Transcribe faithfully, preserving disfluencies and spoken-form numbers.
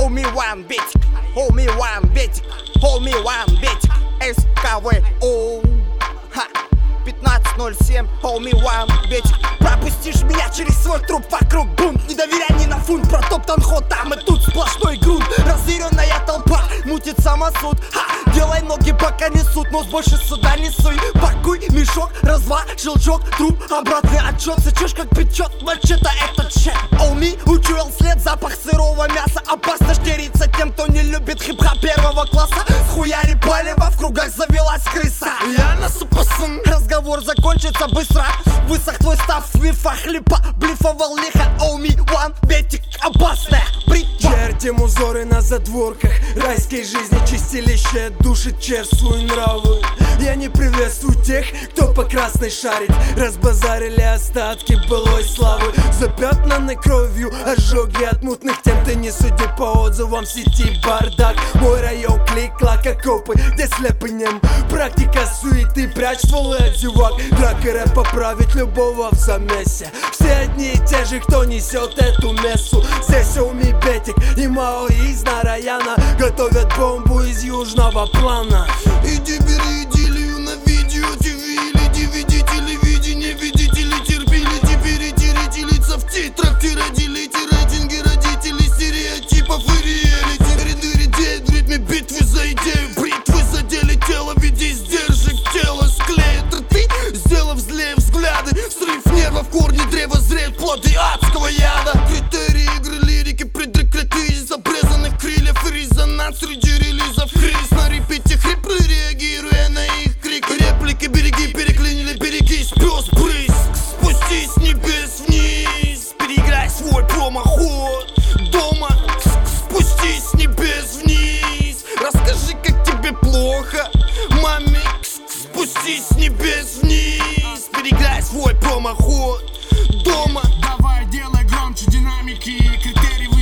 Hold me one бетик, hold me one бетик, hold me one бетик. эс ка вэ о пятнадцать ноль семь, hold me one бетик. Пропустишь меня через свой труп вокруг бунт. Не доверяй ни на фунт, протоптан ход там и тут сплошной грунт. Разъяренная толпа, мутит самосуд. Ха! Делай ноги пока несут, нос больше сюда не суй. Пакуй мешок, раз-два, щелчок, труп, обратный отчет. Сычешь как печет, мачете этот щет. Олми учуял след, запах сырого мяса. Опасно штериться тем, кто не любит хип-хоп первого класса. Схуяри палево, в кругах завелась крыса. Я насу пасан, разговор закончится быстро. Высох твой став, вифа хлипа, блифовал лихо. Олми one бетик, опасная бритва. Чертим узоры на задворках райской жизни, чистилище душит черствую нравы. Я не приветствую тех, кто по красной шарит. Разбазарили остатки былой славы, запятнаны кровью ожоги от мутных тем. Ты не суди по отзывам в сети, бардак. Мой район клик-клак, окопы, где слепый нем. Практика суеты, прячь стволы от зевак. Драка рэп поправить любого в замесе. Все одни и те же, кто несет эту мессу. Здесь Оми Бетик и Мао из Нараяна готовят бомбу из южного плана. Иди бери идиллию на видео, ти ви или ди ви ди, телевидение, видители терпели. Теперь эти рети лица в титрах, ты родилите рейтинги родителей стереотипов и реалити. Ряды редеют в ритме битвы за идею, бритвы задели тело, веди сдержек, тело склеит рты, сделав злее взгляды. Срыв нервов, корни древа зреют, плоды адского яда. Критерии игры лирики предрекреты из обрезанных крыльев и резонанс среди релизов. Кризис на репите, хриплы реагируя на их крик. Реплики береги, переклинили, берегись, пес брызг. Спустись с небес вниз, переиграй свой промаход. Дома спустись с небес вниз, расскажи, как тебе плохо. Маме, спустись с небес вниз, переиграй свой промаход. Дома давай делай громче динамики, критерий